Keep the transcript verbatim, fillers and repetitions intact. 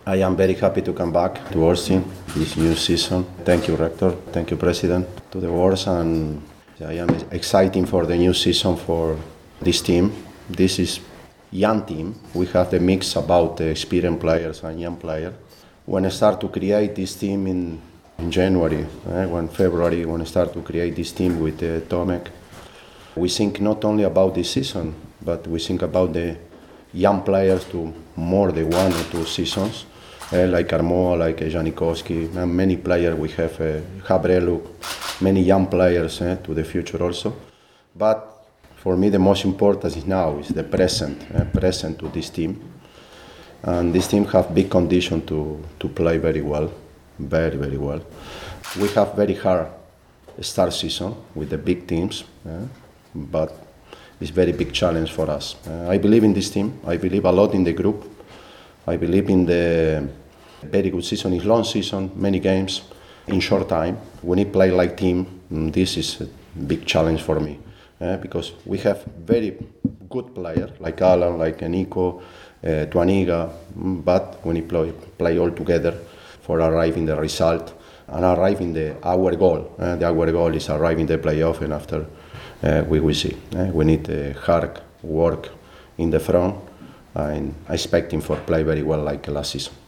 I am very happy to come back to Orsi this new season. Thank you, Rector. Thank you, President, to the Wars. And I am excited for the new season for this team. This is young team. We have the mix about the experienced players and young players. When I start to create this team in, in January, eh, when February, when I start to create this team with uh, Tomek, we think not only about this season, but we think about the young players to more than one or two seasons, uh, like Armoa, like Janikowski, and many players we have, uh, Habrelu, many young players uh, to the future also. But for me, the most important is now is the present, uh, present to this team. And this team have big condition to, to play very well, very, very well. We have very hard start season with the big teams, uh, but it's very big challenge for us. Uh, I believe in this team. I believe a lot in the group. I believe in the very good season. It's long season, many games in short time. When we play like team, this is a big challenge for me uh, because we have very good players like Alan, like Nico, uh, Tuaniga, but when we play, play all together for arriving the result and arriving the our goal. Uh, the our goal is arriving the playoff, and after uh, we will see. Uh, we need uh, hard work in the front, and I expect him for play very well like last season.